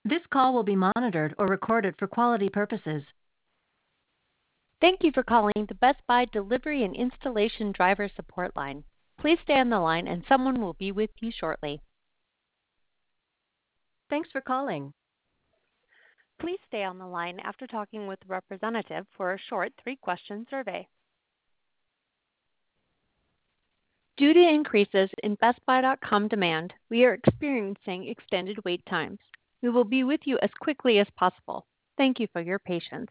This call will be monitored or recorded for quality purposes. Thank you for calling the Best Buy Delivery and Installation Driver Support Line. Please stay on the line and someone will be with you shortly. Thanks for calling. Please stay on the line after talking with a representative for a short 3-question survey. Due to increases in BestBuy.com demand, we are experiencing extended wait times. We will be with you as quickly as possible. Thank you for your patience.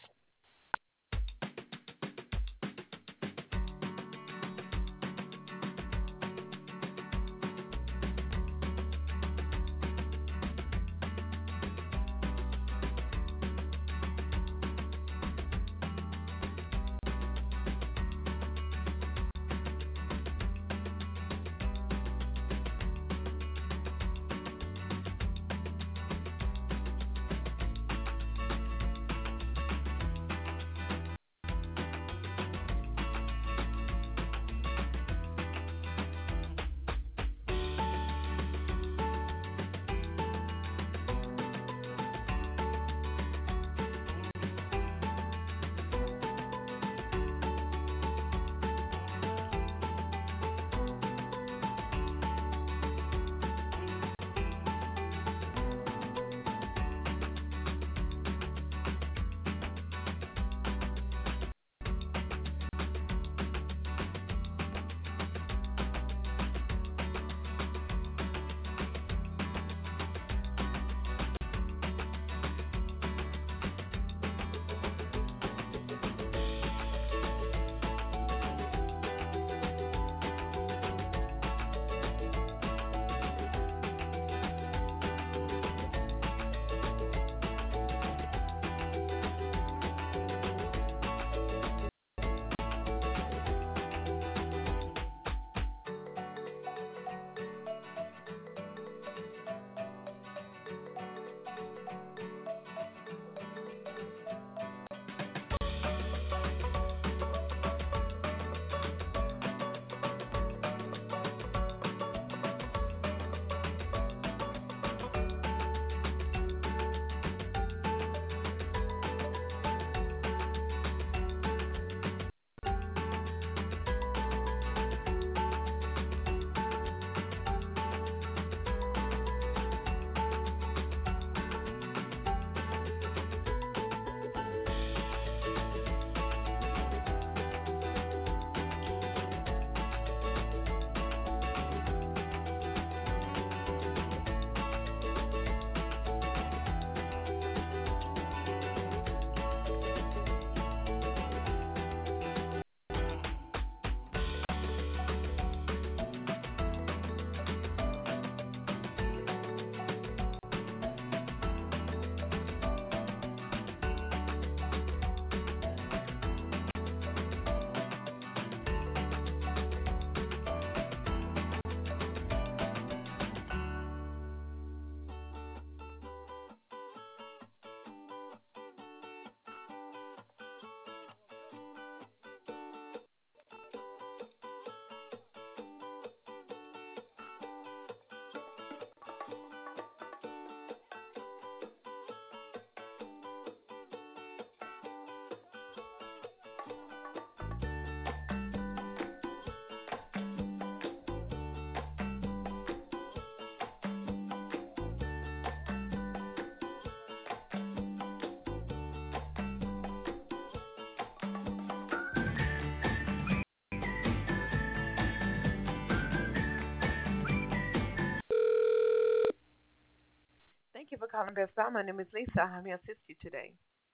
Thank you for calling Best Buy. My name is Lisa. How may I assist you today?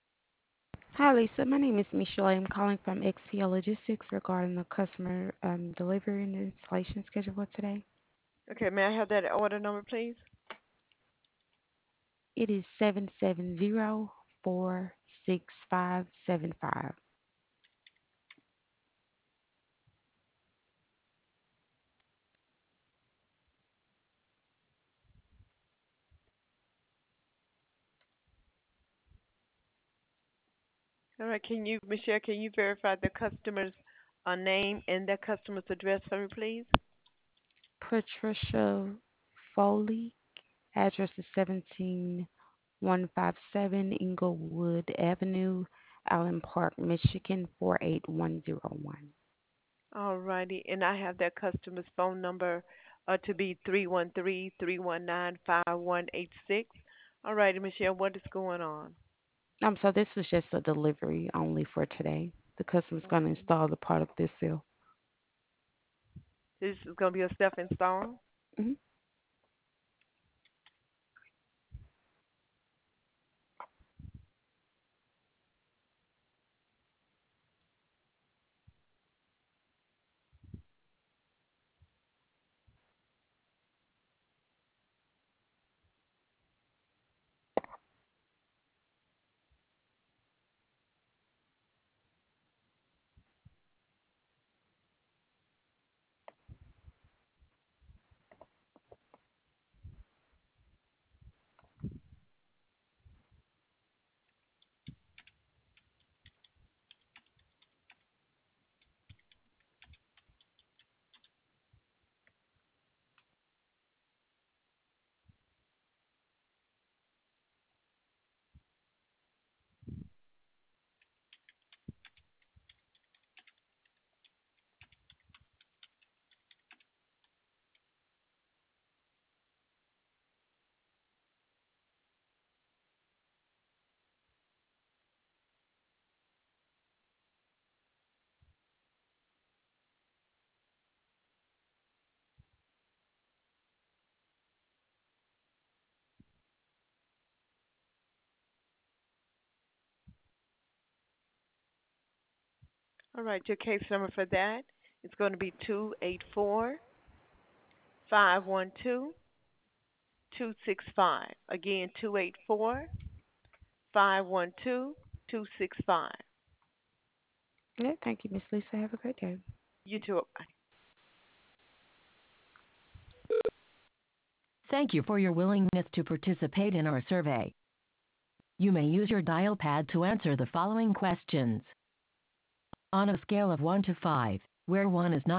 Hi, Lisa. My name is Michelle. I'm calling from XPO Logistics regarding the customer delivery and installation schedule for today. Okay, may I have that order number, please? It is 770-46575. All right, Michelle, can you verify the customer's name and the customer's address for me, please? Patricia Foley, address is 17 157 Inglewood Avenue, Allen Park, Michigan 48101. All righty. And I have that customer's phone number to be 313-319-5186. All righty, Michelle, what is going on? So this was just a delivery only for today. The customer's going to Okay. install the product themselves. This is going to be a self install. Hmm. All right, your case number for that is going to be 284-512-265. Again, 284-512-265. Yeah, thank you, Miss Lisa. Have a great day. You too. Thank you for your willingness to participate in our survey. You may use your dial pad to answer the following questions. On a scale of 1 to 5, where 1 is not